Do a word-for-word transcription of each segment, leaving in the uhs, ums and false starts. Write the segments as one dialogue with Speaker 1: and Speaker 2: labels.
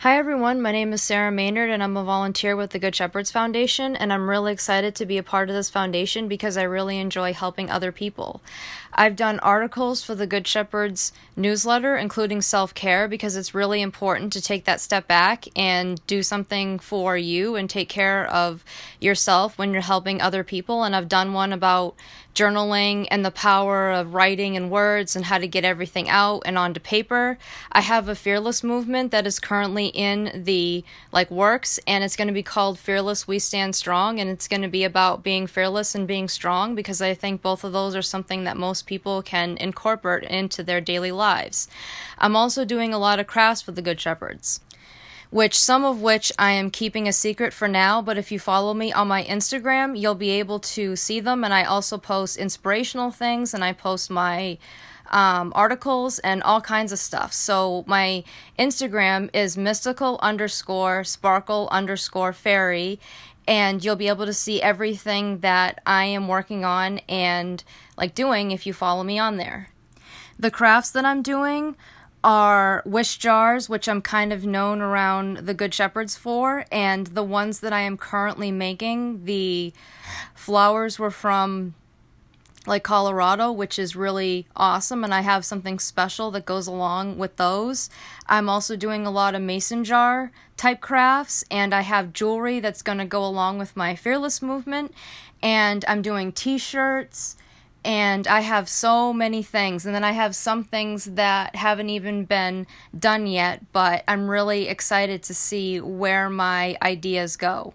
Speaker 1: Hi everyone, my name is Sarah Maynard and I'm a volunteer with the Good Shepherds Foundation, and I'm really excited to be a part of this foundation because I really enjoy helping other people. I've done articles for the Good Shepherds newsletter, including self-care, because it's really important to take that step back and do something for you and take care of yourself when you're helping other people. And I've done one about journaling and the power of writing and words and how to get everything out and onto paper. I have a fearless movement that is currently in the like works, and it's going to be called Fearless We Stand Strong, and it's going to be about being fearless and being strong, because I think both of those are something that most people can incorporate into their daily lives. I'm also doing a lot of crafts for the Good Shepherds, which some of which I am keeping a secret for now, but if you follow me on my Instagram, you'll be able to see them. And I also post inspirational things, and I post my um, articles and all kinds of stuff. So my Instagram is mystical underscore sparkle underscore fairy, and you'll be able to see everything that I am working on and like doing if you follow me on there. The crafts that I'm doing are wish jars, which I'm kind of known around the Good Shepherds for, and the ones that I am currently making, the flowers were from like Colorado, which is really awesome, and I have something special that goes along with those. I'm also doing a lot of mason jar type crafts, and I have jewelry that's going to go along with my fearless movement, and I'm doing t-shirts, and I have so many things. And then I have some things that haven't even been done yet, but I'm really excited to see where my ideas go.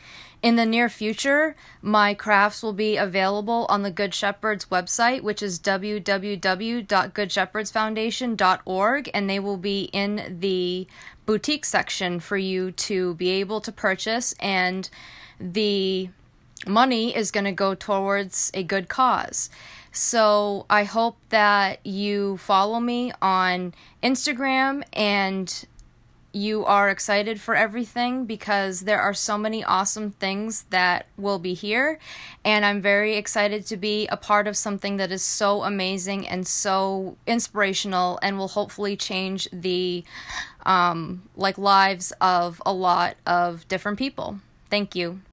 Speaker 1: In the near future, my crafts will be available on the Good Shepherds website, which is w w w dot good shepherds foundation dot org, and they will be in the boutique section for you to be able to purchase, and the money is going to go towards a good cause. So I hope that you follow me on Instagram and you are excited for everything, because there are so many awesome things that will be here, and I'm very excited to be a part of something that is so amazing and so inspirational and will hopefully change the um, like lives of a lot of different people. Thank you.